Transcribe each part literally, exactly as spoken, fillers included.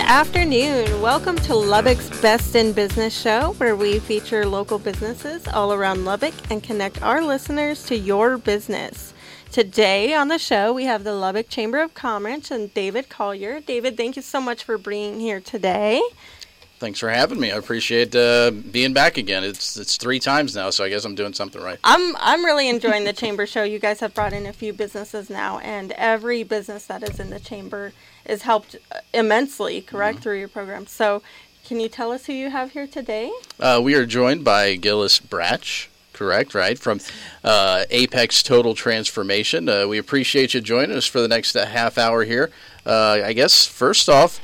afternoon. Welcome to Lubbock's Best in Business show, where we feature local businesses all around Lubbock and connect our listeners to your business. Today on the show, we have the Lubbock Chamber of Commerce and David Collier. David, thank you so much for being here today. Thanks for having me. I appreciate uh, being back again. It's it's three times now, so I guess I'm doing something right. I'm I'm really enjoying the Chamber show. You guys have brought in a few businesses now, and every business that is in the Chamber is helped immensely, correct, mm-hmm. through your program. So can you tell us who you have here today? Uh, we are joined by Gillis Bratch, correct, right, from uh, Apex Total Transformation. Uh, we appreciate you joining us for the next uh, half hour here. Uh, I guess, first off,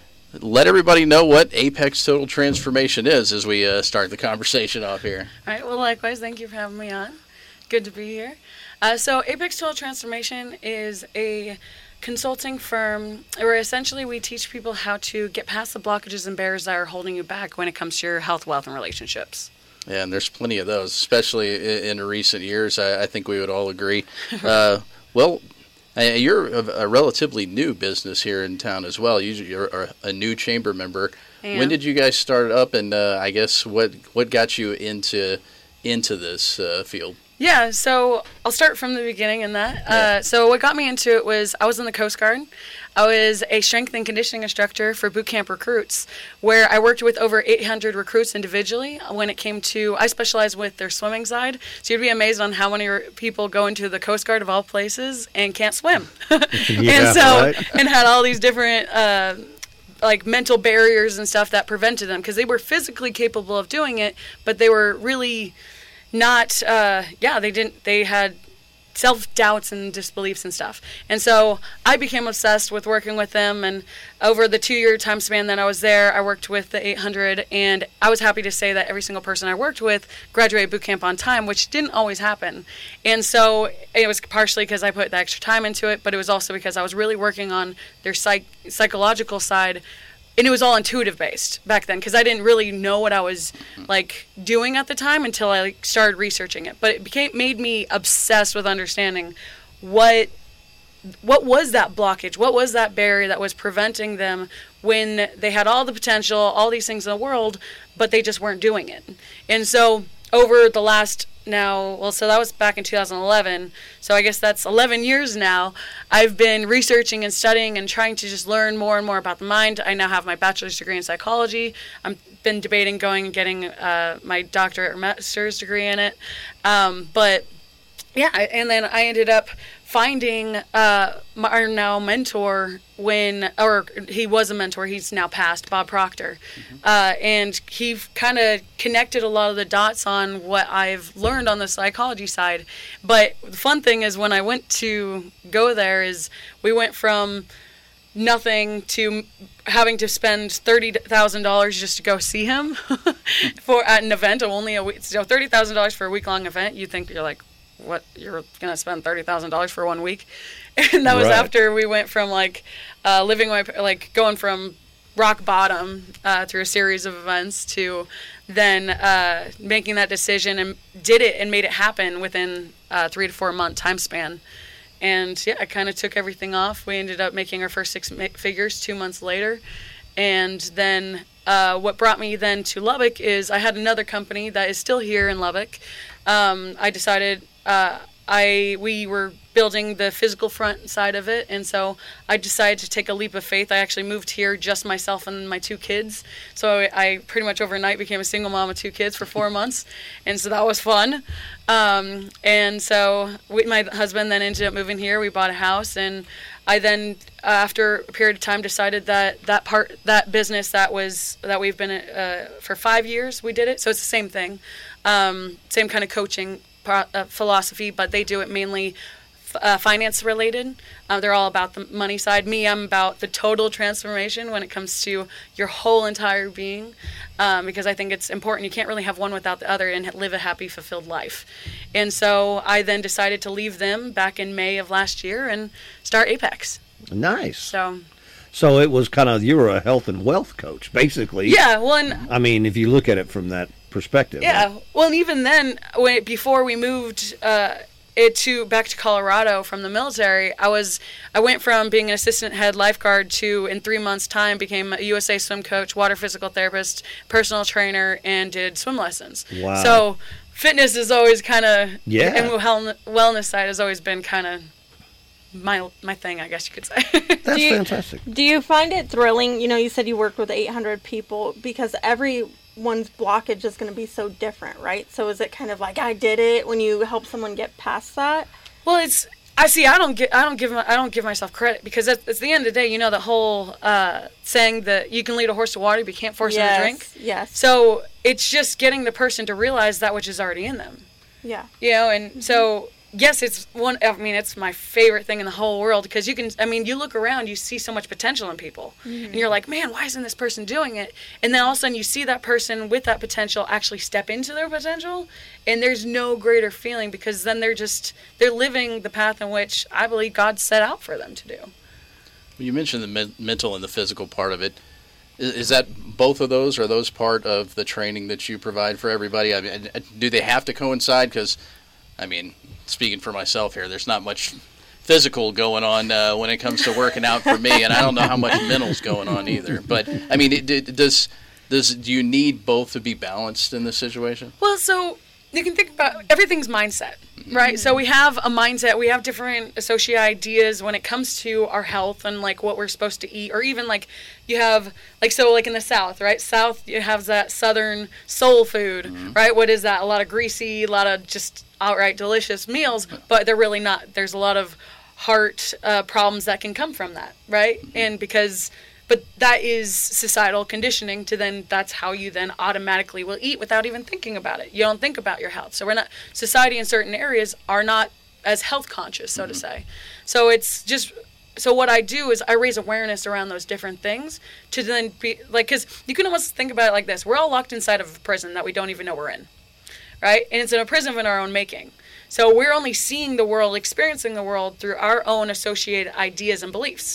let everybody know what Apex Total Transformation is as we uh, start the conversation off here. All right. Well, likewise, thank you for having me on. Good to be here. Uh, so Apex Total Transformation is a consulting firm where essentially we teach people how to get past the blockages and barriers that are holding you back when it comes to your health, wealth, and relationships. Yeah, and there's plenty of those, especially in, in recent years. I, I think we would all agree. uh, well, You're a, a relatively new business here in town as well. You're a new chamber member. When did you guys start up, and uh, I guess what what got you into into this uh, field? Yeah, so I'll start from the beginning in that. Yeah. Uh, so what got me into it was I was in the Coast Guard. I was a strength and conditioning instructor for boot camp recruits, where I worked with over eight hundred recruits individually when it came to, I specialized with their swimming side. So you'd be amazed on how many people go into the Coast Guard of all places and can't swim. yeah, and so, right. and had all these different, uh, like mental barriers and stuff that prevented them, because they were physically capable of doing it, but they were really not, uh, yeah, they didn't, they had self-doubts and disbeliefs and stuff. And so I became obsessed with working with them, and over the two-year time span that I was there, I worked with the eight hundred, and I was happy to say that every single person I worked with graduated boot camp on time, which didn't always happen. And so it was partially because I put the extra time into it, but it was also because I was really working on their psych- psychological side. And it was all intuitive based back then, because I didn't really know what I was like doing at the time until I like, started researching it. But it became made me obsessed with understanding what what was that blockage, what was that barrier that was preventing them when they had all the potential, all these things in the world, but they just weren't doing it. And so over the last now, well, so that was back in two thousand eleven, so I guess that's eleven years now, I've been researching and studying and trying to just learn more and more about the mind. I now have my bachelor's degree in psychology. I've been debating going and getting uh, my doctorate or master's degree in it. Um, but, yeah, and then I ended up finding uh, my, our now mentor when, or he was a mentor, he's now passed, Bob Proctor. Mm-hmm. Uh, and he kind of connected a lot of the dots on what I've learned on the psychology side. But the fun thing is when I went to go there is we went from nothing to having to spend thirty thousand dollars just to go see him for at an event, only a week. So thirty thousand dollars for a week-long event, you think you're like, what, you're going to spend thirty thousand dollars for one week? And that was right. After we went from, like, uh, living my, like, going from rock bottom uh, through a series of events to then uh, making that decision and did it and made it happen within a three to four month time span. And, yeah, I kind of took everything off. We ended up making our first six ma- figures two months later. And then uh, what brought me then to Lubbock is I had another company that is still here in Lubbock. Um, I decided uh, I we were building the physical front side of it, and so I decided to take a leap of faith. I actually moved here just myself and my two kids, so I, I pretty much overnight became a single mom of two kids for four months, and so that was fun. Um, and so we, my husband then ended up moving here. We bought a house, and I then, uh, after a period of time, decided that that part, that business that was that we've been uh, for five years, we did it. So it's the same thing, um, same kind of coaching pro- uh, philosophy, but they do it mainly Uh, finance related. Uh, they're all about the money side. Me, I'm about the total transformation when it comes to your whole entire being, um, because I think it's important. You can't really have one without the other and live a happy, fulfilled life. And so I then decided to leave them back in May of last year and start Apex. Nice. So So it was kind of, you were a health and wealth coach, basically. Yeah, well, and, I mean, if you look at it from that perspective. Yeah, right? well, and even then, when before we moved uh, it to back to Colorado from the military, I was I went from being an assistant head lifeguard to in three months' time became a U S A swim coach, water physical therapist, personal trainer, and did swim lessons. Wow. So fitness is always kind of Yeah. and wellness wellness side has always been kind of my my thing, I guess you could say. That's Do you- fantastic. Do you find it thrilling? You know, you said you worked with eight hundred people because everyone's blockage is going to be so different, right? So is it kind of like I did it when you help someone get past that? Well, it's I see. I don't get. I don't give. my- I don't give myself credit because at, at the end of the day, you know, the whole uh, saying that you can lead a horse to water, but you can't force yes, him to drink. Yes. So it's just getting the person to realize that which is already in them. Yeah. You know, and so yes, it's one. I mean, it's my favorite thing in the whole world because you can. I mean, you look around, you see so much potential in people, and you're like, man, why isn't this person doing it? And then all of a sudden, you see that person with that potential actually step into their potential, and there's no greater feeling because then they're just they're living the path in which I believe God set out for them to do. You mentioned the men- mental and the physical part of it. Is, is that both of those? Are those part of the training that you provide for everybody? I mean, do they have to coincide? Because, I mean, speaking for myself here, there's not much physical going on uh, when it comes to working out for me, and I don't know how much mental's going on either. But I mean, it, it, does does do you need both to be balanced in this situation? Well, so you can think about everything's mindset, right? So we have a mindset, we have different associated ideas when it comes to our health and like what we're supposed to eat, or even like you have like so like in the South, right? South you have that Southern soul food, mm-hmm. right? What is that? A lot of greasy, a lot of just outright delicious meals, but they're really not. There's a lot of heart uh, problems that can come from that, right? Mm-hmm. And because But that is societal conditioning to then that's how you then automatically will eat without even thinking about it. You don't think about your health. So we're not, society in certain areas are not as health conscious, so mm-hmm. to say. So it's just, so what I do is I raise awareness around those different things to then be, like, because you can almost think about it like this. We're all locked inside of a prison that we don't even know we're in, right? And it's in a prison of our own making. So we're only seeing the world, experiencing the world through our own associated ideas and beliefs.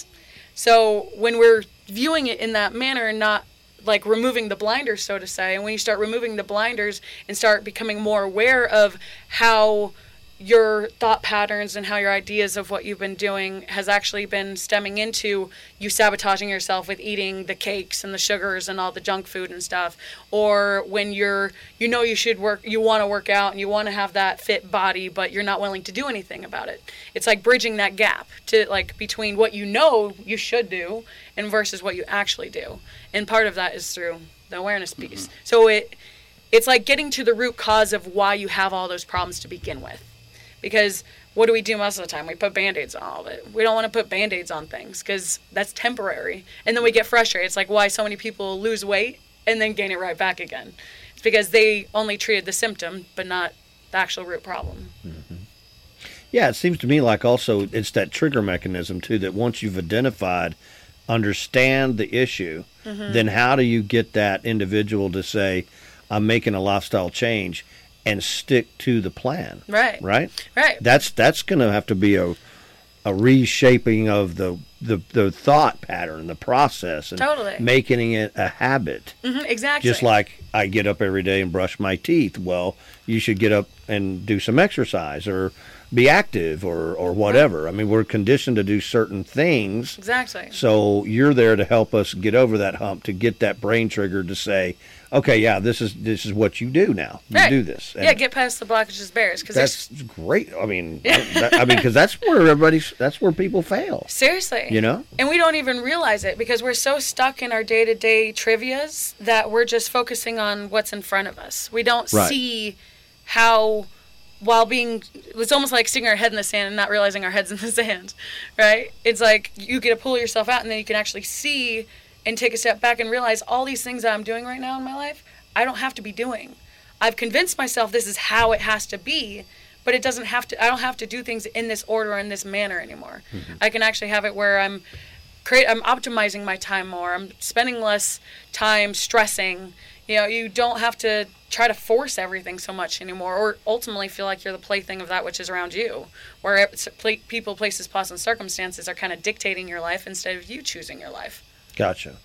So when we're viewing it in that manner and not like removing the blinders, so to say, and when you start removing the blinders and start becoming more aware of how your thought patterns and how your ideas of what you've been doing has actually been stemming into you sabotaging yourself with eating the cakes and the sugars and all the junk food and stuff, or when you're you know you should work you want to work out and you want to have that fit body but you're not willing to do anything about it. It's like bridging that gap to like between what you know you should do and versus what you actually do, and part of that is through the awareness piece. Mm-hmm. So it it's like getting to the root cause of why you have all those problems to begin with. Because what do we do most of the time? We put Band-Aids on all of it. We don't want to put Band-Aids on things because that's temporary. And then we get frustrated. It's like why so many people lose weight and then gain it right back again. It's because they only treated the symptom but not the actual root problem. Mm-hmm. Yeah, it seems to me like also it's that trigger mechanism too, that once you've identified, understand the issue, mm-hmm. then how do you get that individual to say, I'm making a lifestyle change and stick to the plan? Right. Right? Right. That's that's going to have to be a a reshaping of the, the, the thought pattern, the process, and totally. making it a habit. Mm-hmm, exactly. Just like I get up every day and brush my teeth. Well, you should get up and do some exercise or be active or, or whatever. I mean, we're conditioned to do certain things. Exactly. So you're there to help us get over that hump, to get that brain trigger to say, okay, yeah, this is this is what you do now. You right. do this. And yeah, get past the blockages bears. Cause that's great. I mean, that, I mean, because that's where everybody's, that's where people fail. Seriously. You know? And we don't even realize it because we're so stuck in our day-to-day trivias that we're just focusing on what's in front of us. We don't right. see how, while being, it's almost like sticking our head in the sand and not realizing our head's in the sand, right? It's like you get to pull yourself out and then you can actually see and take a step back and realize all these things that I'm doing right now in my life, I don't have to be doing. I've convinced myself this is how it has to be, but it doesn't have to, I don't have to do things in this order or in this manner anymore. Mm-hmm. I can actually have it where I'm create, I'm optimizing my time more. I'm spending less time stressing. You know, you don't have to try to force everything so much anymore, or ultimately feel like you're the plaything of that which is around you, where it's, people, places, places, and circumstances are kind of dictating your life instead of you choosing your life. Gotcha.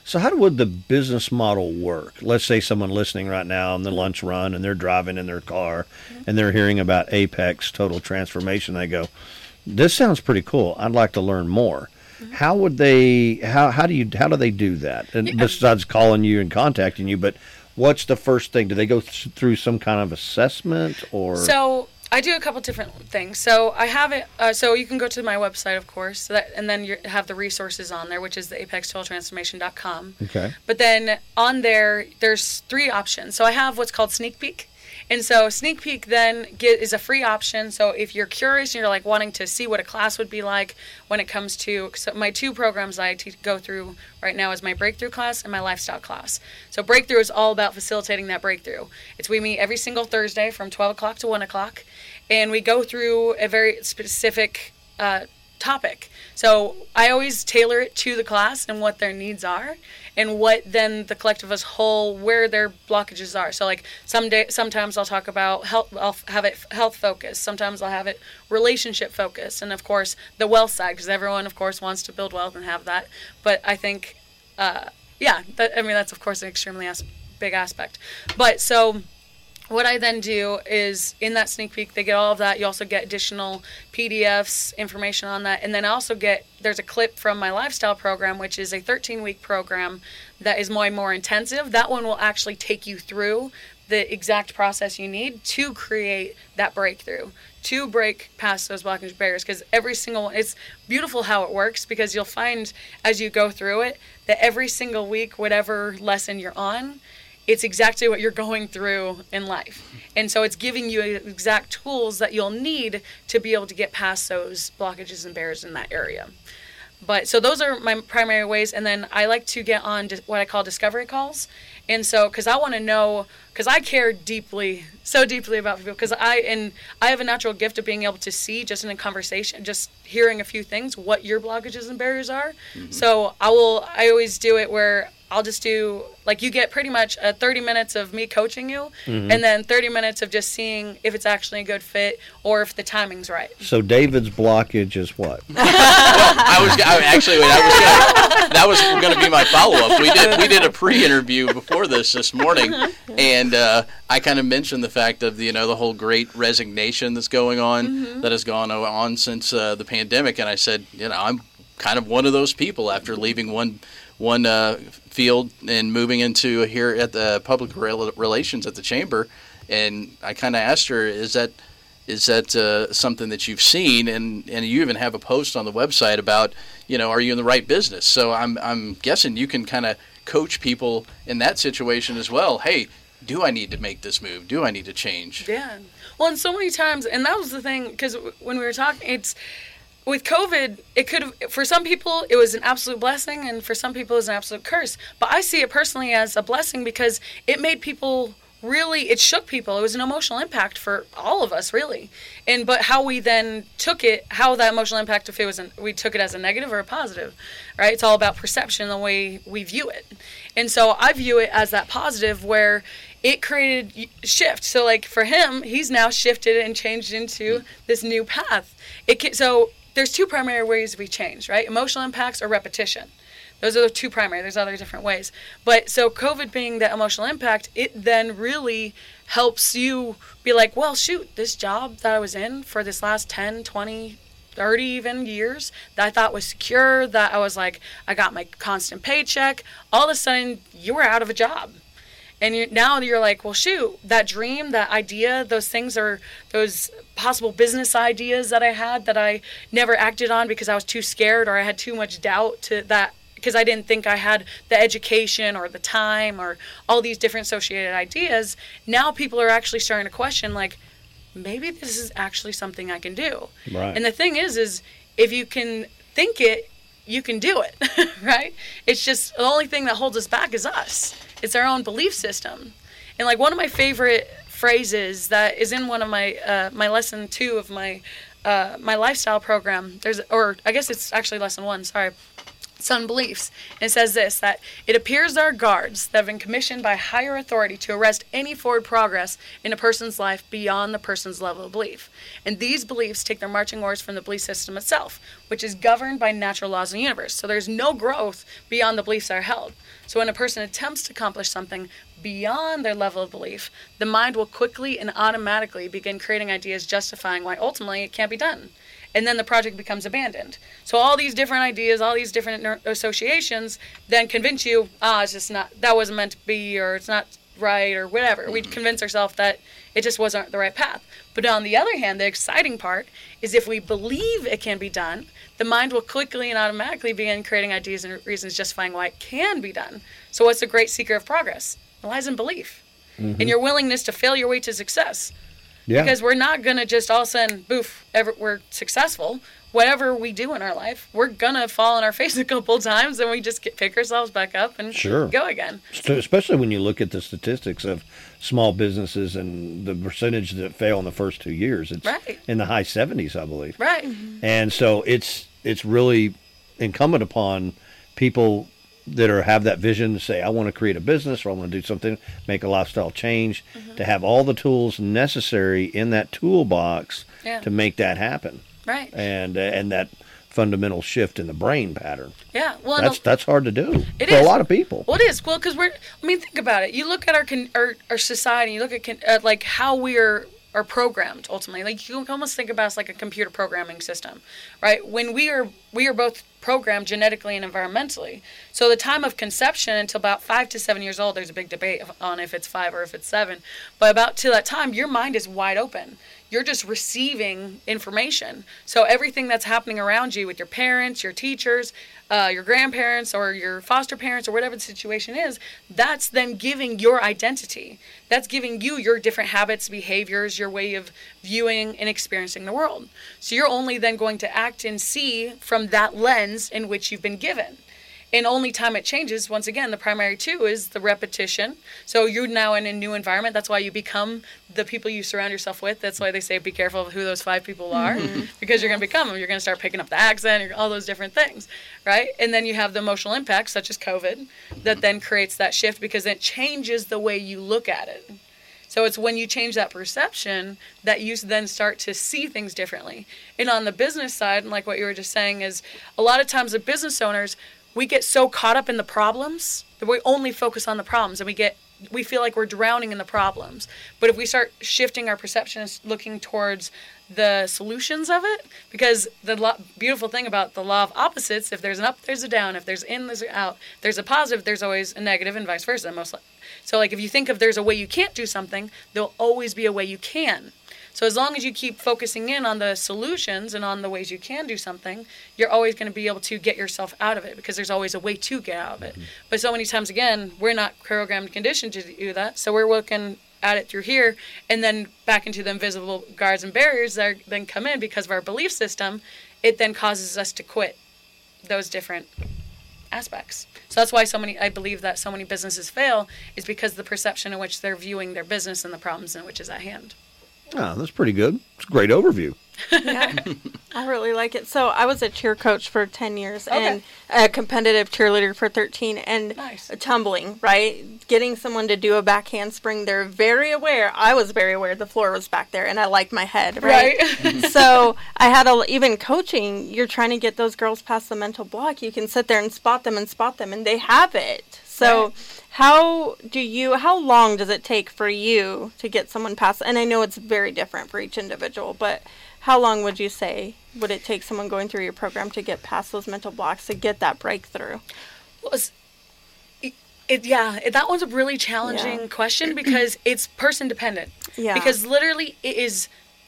So how would the business model work? Let's say someone listening right now on the lunch run and they're driving in their car mm-hmm. and they're hearing about Apex Total Transformation. They go, this sounds pretty cool. I'd like to learn more. Mm-hmm. How would they, how, how do you, how do they do that? And yeah. besides calling you and contacting you, but what's the first thing? Do they go th- through some kind of assessment or? So I do a couple different things. So I have it. Uh, so you can go to my website, of course, so that, and then you have the resources on there, which is the apex total transformation dot com. Okay. But then on there, there's three options. So I have what's called Sneak Peek. And so Sneak Peek then get, is a free option. So if you're curious and you're like wanting to see what a class would be like when it comes to, so my two programs I te- go through right now is my Breakthrough class and my Lifestyle class. So Breakthrough is all about facilitating that breakthrough. It's we meet every single Thursday from twelve o'clock to one o'clock, and we go through a very specific uh, topic. So I always tailor it to the class and what their needs are, and what then the collective as whole, where their blockages are. So like some day, sometimes I'll talk about health, I'll have it health focus. Sometimes I'll have it relationship focus. And of course the wealth side, because everyone of course wants to build wealth and have that. But I think, uh, yeah, that, I mean, that's of course an extremely as- big aspect. But so what I then do is in that sneak peek, they get all of that. You also get additional P D Fs, information on that. And then I also get, there's a clip from my lifestyle program, which is a thirteen week program that is more and more intensive. That one will actually take you through the exact process you need to create that breakthrough, to break past those blockage barriers. Because every single one, it's beautiful how it works, because you'll find as you go through it that every single week, whatever lesson you're on, it's exactly what you're going through in life. And so it's giving you exact tools that you'll need to be able to get past those blockages and barriers in that area. But so those are my primary ways. And then I like to get on what I call discovery calls. And so, because I want to know, because I care deeply, so deeply about people, because I, and I have a natural gift of being able to see just in a conversation, just hearing a few things, what your blockages and barriers are. Mm-hmm. So I will, I always do it where I'll just do, like, you get pretty much uh, thirty minutes of me coaching you, mm-hmm. and then thirty minutes of just seeing if it's actually a good fit or if the timing's right. So David's blockage is what? Well, I was I, actually wait, I was gonna, that was going to be my follow-up. We did we did a pre-interview before this this morning, and uh, I kind of mentioned the fact of the, you know, the whole great resignation that's going on, mm-hmm. that has gone on since uh, the pandemic, and I said, you know, I'm kind of one of those people after leaving one one uh, field and moving into here at the public relations at the chamber. And I kind of asked her, is that is that uh, something that you've seen? And, and you even have a post on the website about, you know, are you in the right business? So I'm I'm guessing you can kind of coach people in that situation as well. Hey, do I need to make this move? Do I need to change? Yeah. Well, and so many times, and that was the thing, because when we were talking, it's, with COVID, it could have, for some people, it was an absolute blessing, and for some people, it was an absolute curse. But I see it personally as a blessing because it made people really, it shook people. It was an emotional impact for all of us, really. And but how we then took it, how that emotional impact, if it was, an, we took it as a negative or a positive, right? It's all about perception, the way we view it. And so I view it as that positive where it created shift. So like for him, he's now shifted and changed into this new path. It can, so. There's two primary ways we change, right? Emotional impacts or repetition. Those are the two primary. There's other different ways. But so COVID being that emotional impact, it then really helps you be like, well, shoot, this job that I was in for this last ten, twenty, thirty even years that I thought was secure, that I was like, I got my constant paycheck. All of a sudden, you were out of a job. And you, now you're like, well, shoot, that dream, that idea, those things are those possible business ideas that I had that I never acted on because I was too scared or I had too much doubt to that because I didn't think I had the education or the time or all these different associated ideas. Now people are actually starting to question, like, maybe this is actually something I can do. Right. And the thing is, is if you can think it, you can do it, right? It's just the only thing that holds us back is us. It's our own belief system. And like one of my favorite phrases that is in one of my uh, my lesson two of my uh, my lifestyle program. There's or I guess it's actually lesson one. Sorry, it Sun Beliefs. And it says this, that it appears there are guards that have been commissioned by higher authority to arrest any forward progress in a person's life beyond the person's level of belief. And these beliefs take their marching orders from the belief system itself, which is governed by natural laws of the universe. So there's no growth beyond the beliefs that are held. So when a person attempts to accomplish something beyond their level of belief, the mind will quickly and automatically begin creating ideas justifying why ultimately it can't be done. And then the project becomes abandoned. So all these different ideas, all these different associations then convince you, ah, it's just not, that wasn't meant to be, or it's not right, or whatever. We convince ourselves that it just wasn't the right path. But on the other hand, the exciting part is if we believe it can be done, the mind will quickly and automatically begin creating ideas and reasons justifying why it can be done. So what's the great secret of progress? It lies in belief. Mm-hmm. And your willingness to fail your way to success. Yeah. Because we're not going to just all of a sudden, boof, ever, we're successful. Whatever we do in our life, we're going to fall on our face a couple times, and we just get, pick ourselves back up and sure. go again. Especially when you look at the statistics of small businesses and the percentage that fail in the first two years. It's right. in the high seventies, I believe. Right. Mm-hmm. And so it's it's really incumbent upon people that are have that vision to say, I want to create a business, or I want to do something, make a lifestyle change, mm-hmm. to have all the tools necessary in that toolbox yeah. to make that happen. Right. And uh, and that fundamental shift in the brain pattern. Yeah. Well, that's no, that's hard to do it for is. a lot of people. Well, it is. Well, because we're. I mean, think about it. You look at our con- our, our society. You look at, con- at like how we're are programmed ultimately. Like you can almost think about us like a computer programming system, right? When we are we are both programmed genetically and environmentally. So the time of conception until about five to seven years old, there's a big debate on if it's five or if it's seven. But about to that time, your mind is wide open. You're just receiving information. So everything that's happening around you with your parents, your teachers, uh, your grandparents, or your foster parents, or whatever the situation is, that's then giving your identity. That's giving you your different habits, behaviors, your way of viewing and experiencing the world. So you're only then going to act and see from that lens in which you've been given. And only time it changes, once again, the primary two is the repetition. So you're now in a new environment. That's why you become the people you surround yourself with. That's why they say be careful of who those five people are, mm-hmm. because you're going to become them. You're going to start picking up the accent, all those different things, right? And then you have the emotional impacts, such as COVID, that then creates that shift because it changes the way you look at it. So it's when you change that perception that you then start to see things differently. And on the business side, and like what you were just saying, is a lot of times the business owners, we get so caught up in the problems that we only focus on the problems, and we get we feel like we're drowning in the problems. But if we start shifting our perception and looking towards the solutions of it, because the lo- beautiful thing about the law of opposites, if there's an up, there's a down. If there's in, there's out. There's a positive, there's always a negative, and vice versa. Most likely. So like if you think of there's a way you can't do something, there'll always be a way you can. So as long as you keep focusing in on the solutions and on the ways you can do something, you're always going to be able to get yourself out of it because there's always a way to get out of it. Mm-hmm. But so many times, again, we're not programmed and conditioned to do that. So we're looking at it through here and then back into the invisible guards and barriers that are, then come in because of our belief system. It then causes us to quit those different aspects. So that's why so many, I believe that so many businesses fail is because of the perception in which they're viewing their business and the problems in which is at hand. Oh, that's pretty good. It's a great overview. Yeah, I really like it. So I was a cheer coach for ten years okay. and a competitive cheerleader for thirteen, and nice. tumbling, right? Getting someone to do a back handspring, they're very aware. I was very aware the floor was back there, and I liked my head, right? right. So I had a, even coaching, you're trying to get those girls past the mental block. You can sit there and spot them and spot them, and they have it. So right. how do you, how long does it take for you to get someone past, and I know it's very different for each individual, but how long would you say would it take someone going through your program to get past those mental blocks, to get that breakthrough? Well, it's, it, it, yeah, it, that one's a really challenging yeah. question because it's person dependent. Yeah. Because literally it is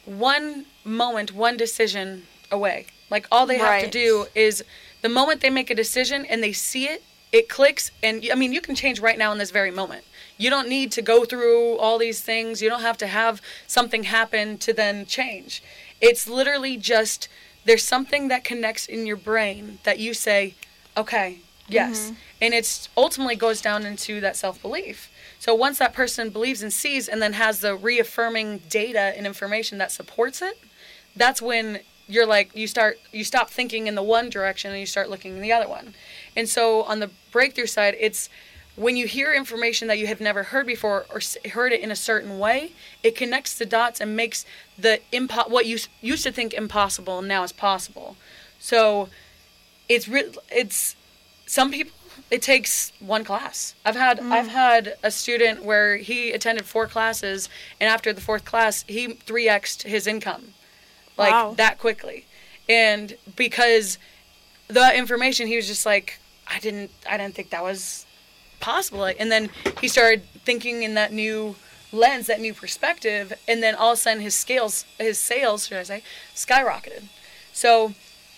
one moment, one decision away. Like all they have right. to do is the moment they make a decision and they see it, it clicks, and I mean, you can change right now in this very moment. You don't need to go through all these things. You don't have to have something happen to then change. It's literally just, there's something that connects in your brain that you say, okay, yes. Mm-hmm. And it's ultimately goes down into that self-belief. So once that person believes and sees and then has the reaffirming data and information that supports it, that's when you're like, you start, you stop thinking in the one direction and you start looking in the other one. And so on the breakthrough side, it's when you hear information that you have never heard before or heard it in a certain way, it connects the dots and makes the impo- what you used to think impossible now is possible. So it's re- it's some people, it takes one class. I've had mm. I've had a student where he attended four classes, and after the fourth class, he three X'd his income, like wow. that quickly, and because the information, he was just like, I didn't I didn't think that was possible, and then he started thinking in that new lens, that new perspective, and then all of a sudden his scales, his sales, should I say, skyrocketed. So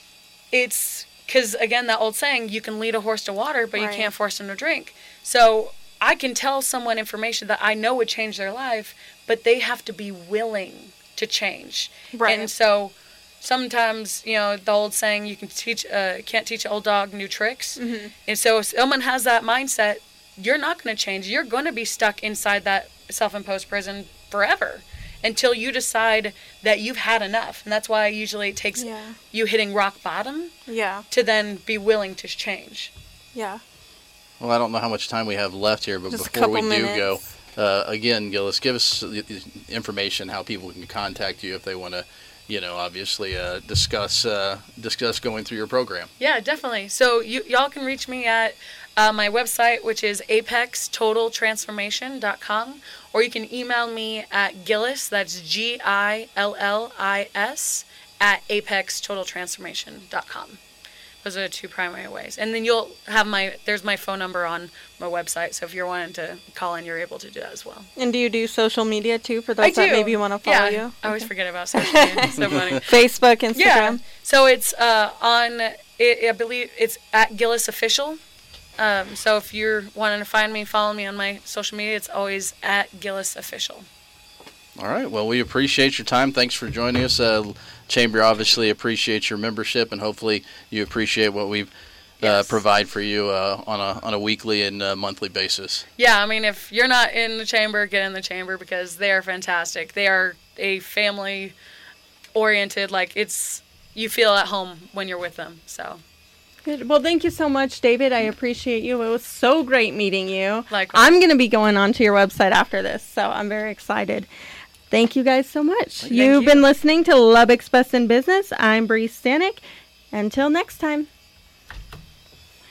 it's because, again, that old saying, you can lead a horse to water, but right. you can't force them to drink. So I can tell someone information that I know would change their life, but they have to be willing to change. Right. And so sometimes, you know, the old saying, you can teach, uh, can't teach an old dog new tricks. Mm-hmm. And so if someone has that mindset, you're not going to change. You're going to be stuck inside that self-imposed prison forever until you decide that you've had enough. And that's why usually it takes yeah. you hitting rock bottom yeah. to then be willing to change. Yeah. Well, I don't know how much time we have left here, but Just before we minutes. do go, uh, again, Gillis, give us information how people can contact you if they want to, you know, obviously uh, discuss uh, discuss going through your program. Yeah, definitely. So you y'all can reach me at uh, my website, which is apex total transformation dot com, or you can email me at Gillis, that's G I L L I S, at apex total transformation dot com. Those are the two primary ways. And then you'll have my, there's my phone number on my website, so if you're wanting to call in, you're able to do that as well. And do you do social media too for those I do. that maybe want to follow yeah, you? I always okay. forget about social media. It's so funny. Facebook, Instagram? Yeah. So it's uh, on, it, I believe it's at Gillis Official. Um, so if you're wanting to find me, follow me on my social media, it's always at Gillis Official. All right. Well, we appreciate your time. Thanks for joining us. Uh, Chamber obviously appreciates your membership, and hopefully you appreciate what we uh, yes. provide for you uh, on a on a weekly and uh, monthly basis. Yeah, I mean, if you're not in the Chamber, get in the Chamber because they are fantastic. They are a family-oriented, like it's, you feel at home when you're with them, so. Good. Well, thank you so much, David. I appreciate you. It was so great meeting you. Likewise. I'm going to be going on to your website after this, so I'm very excited. Thank you guys so much. Thank You've you. been listening to Lubbock's Best in Business. I'm Bree Stanek. Until next time.